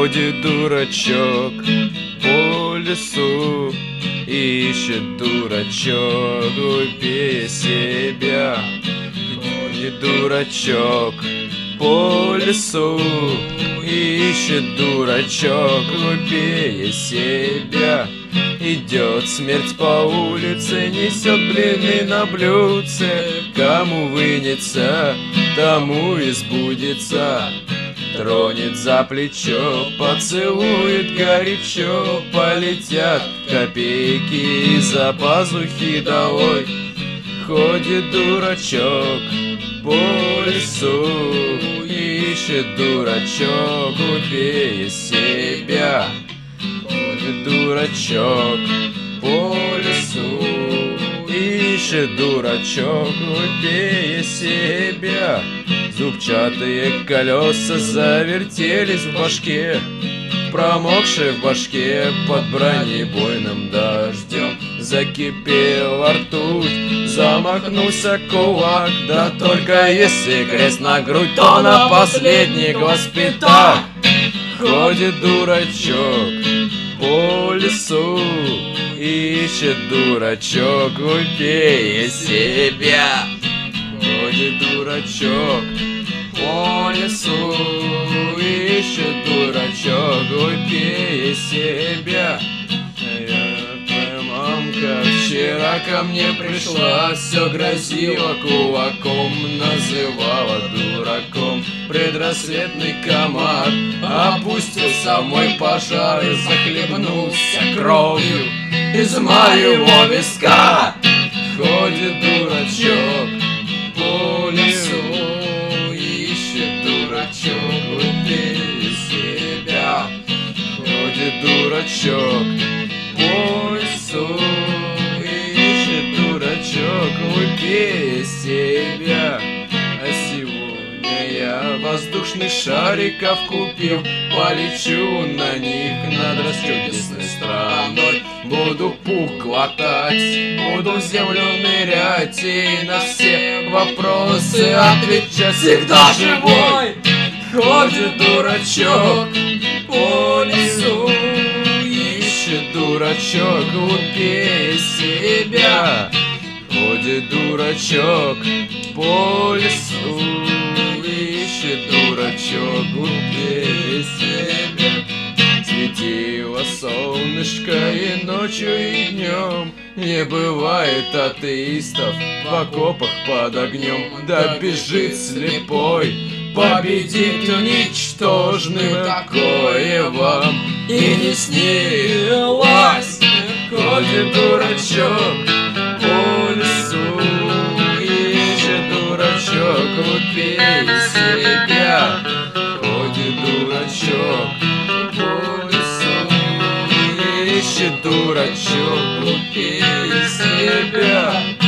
Ходит дурачок по лесу, ищет дурачок глупее себя. Ходит дурачок по лесу, ищет дурачок глупее себя. Идет смерть по улице, несет блины на блюдце. Кому вынется, тому и сбудется. Тронет за плечо, поцелует горячо. Полетят копейки из-за пазухи долой. Ходит дурачок по лесу, ищет дурачок глупее себя. Ходит дурачок по лесу, ищет дурачок глупее себя. Зубчатые колеса завертелись в башке, промокшей в башке под бронебойным дождем. Закипела ртуть, замахнулся кулак. Да только если крест на грудь, то на последний госпиталь. Ходит дурачок по лесу, ищет дурачок глупее себя. Ходит дурачок по лесу, ищет дурачок глупее себя. Твоя мамка вчера ко мне пришла, все грозила кулаком, называла дураком. Предрассветный комар опустился в мой пожар и захлебнулся кровью из моего виска. Ходит дурачок по лесу, ищет дурачок глупее себя. Ходит дурачок по лесу, ищет дурачок глупее себя. А сегодня я воздушных шариков купил, полечу на них над расчудесной страной. Буду пух глотать, буду в землю нырять и на все вопросы отвечать всегда живой. Ходит дурачок по лесу, ищет дурачок глупее себя. Ходит дурачок по лесу, ищет дурачок глупее себя. Светило солнышко и ночью, и днем. Не бывает атеистов в окопах под огнем. Да бежит слепой, победит ничтожный. Такое вам и не снилось. Ходит дурачок по лесу, ищет дурачок глупее себя. Ходит дурачок по лесу, ищет дурачок глупее себя.